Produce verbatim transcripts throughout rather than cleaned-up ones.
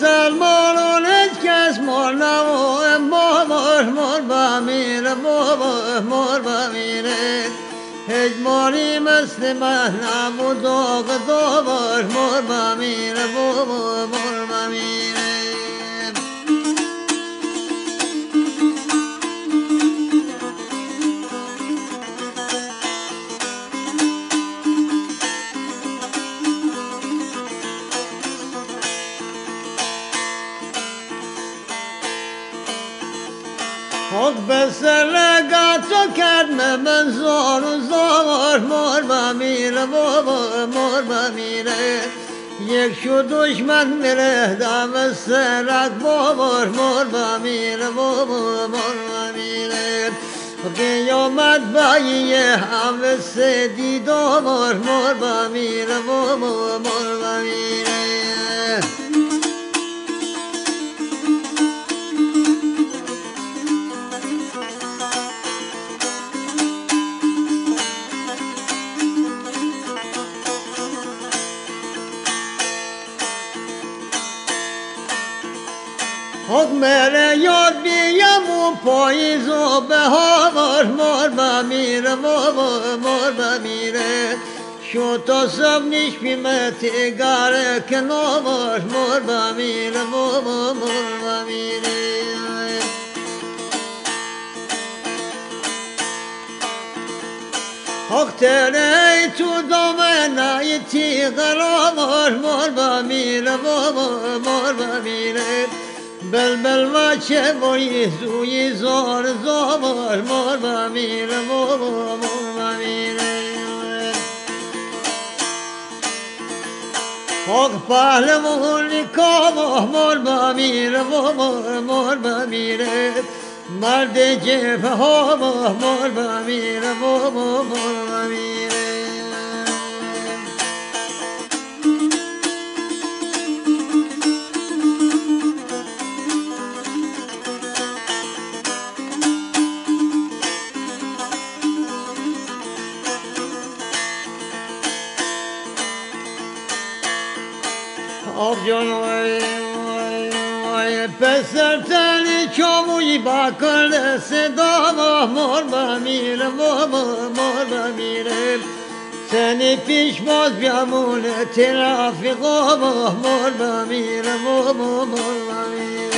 مسلمانان هیچ کس مال نمو مال مال بمیره مال مال بمیره هیچ مالی مثل من نبود داغ داغ مال بمیره مال مال بمیره حق به سرگاه تو کرد من زار و زار مار بمیره بابا مار بمیره یک شو دشمن میره دم سرک بابا مار بمیره بابا مار بمیره قیامت بایی همه سدی دار مار بمیره بابا مار بمیره حق میره یاد بیم و پاییز و بهار مار بمیره بابا مار بمیره شو تا سب نیش بیمه تیگاره کنار مار بمیره بابا مار بمیره حق تره تو دامنه تیغرار مار بمیره بابا مار بمیره بلبل بچه بایی زوی زار زار مار بمیره بابا مار بمیره حق پهلوانی کام مار بمیره بابا مار بمیره مرد جبه ها مار بمیره بابا مار بمیره آب جان وای وای وای پسر تنی چاموی با کل صدا مار بمیره بابا مار بمیره سنی پیش باز بیامون ترافیق مار بمیره بابا مار بمیره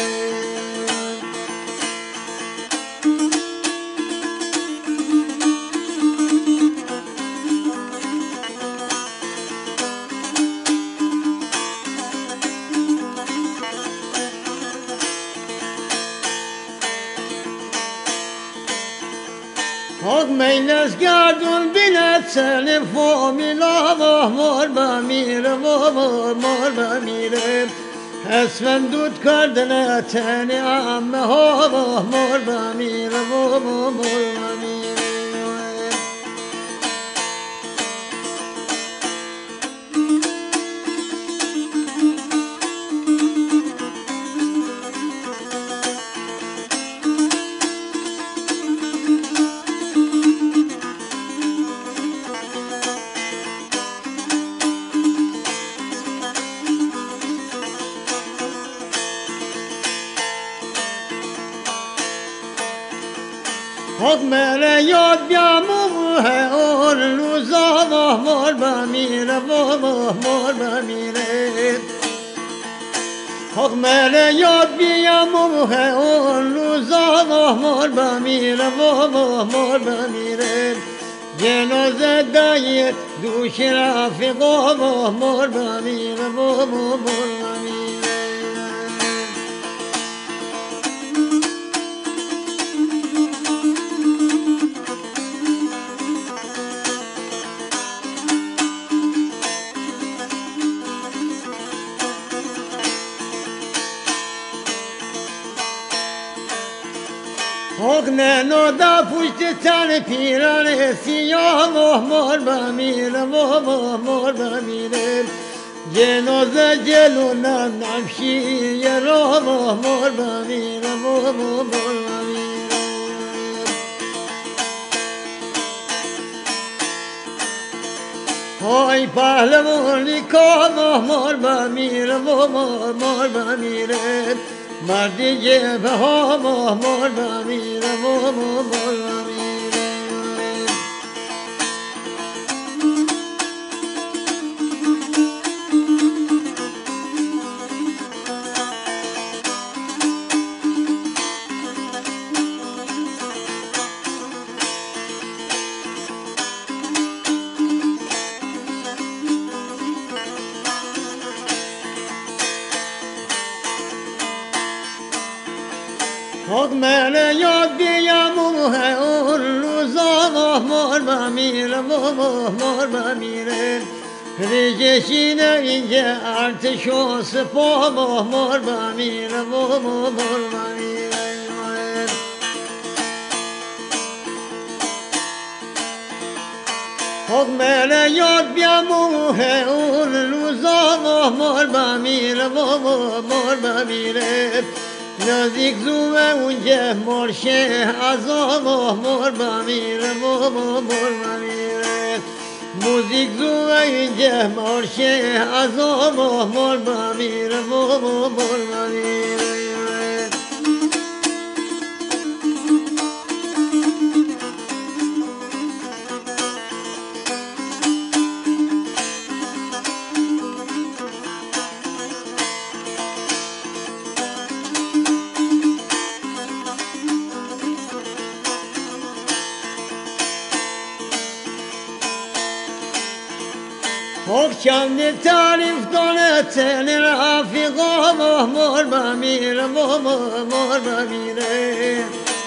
حق مینس گردون بیند سن فامیلا مار بمیره بابا مار بمیره اسمن دود کردن تنی عمه ها مار بمیره بابا مار بمیره حق میره یاد بیامو ہے اور روزا مار بمیره بابا مار بمیره حق میره یاد بیامو ہے اور روزا مار بمیره بابا مار بمیره جنازه دای دوش رفیقا مار بمیره بابا مار بمیره حق ننو دا پشت تن پیران سیاه مار بمیره بابا مار بمیره جنازه جلو نمشی یه راه مار بمیره بابا مار بمیره های پهلوانی کامه مار بمیره و مار بمیره مردی جبه ها مار بمیره و مار بمیره حق من یاد بیم و اون روزا مار بمیره و مار بمیره ریجشینه اینجا ارتش و سپاه مار بمیره و مار بمیره حق من یاد بیم و اون روزا مار بمیره و مار بمیره نزدیک زومه اونجا مرشه ازام مار بمیره و مار بمیره موزیک زومه اینجا مرشه ازام مار بمیره و مار بمیره حق چند تعریف دانه تن رفیقا مار بمیره و مار بمیره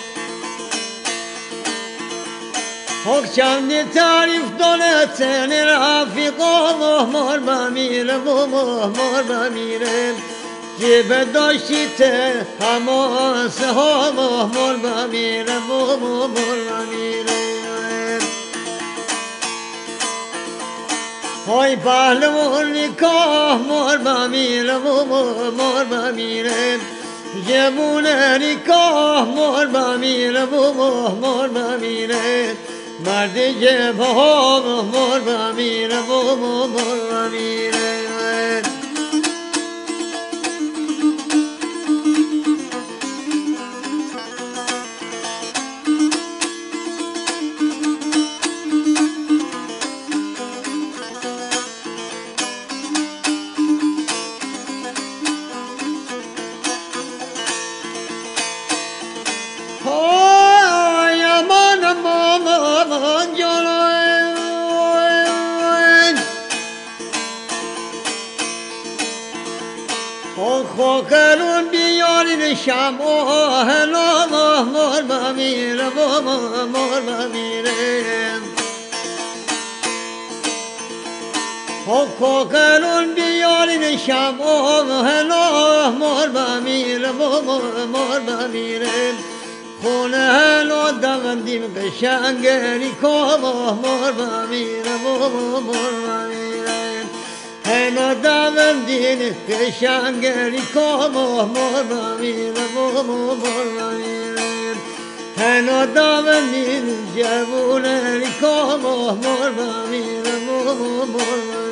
حق چند تعریف دانه تن رفیقا مار بمیره و مار بمیره جیب داشتی ته هماسه ها مار بمیره و مار بمیره های پهلوانی کاه مار بمیره و مار بمیره جمون نکاه مار بمیره و مار بمیره مرد جبه ها مار بمیره و مار بمیره خاکرون بیارین شم آهلا مار بمیره و مار بمیره خاکرون بیارین شم آهلا مار بمیره و مار بمیره خونه هلا دوندیم قشنگری کام مار بمیره و مار بمیره هنا دوندین قشنگری کام مار بمیره و مار بمیره هنا دوندین جوونری کام مار بمیره و مار بمیره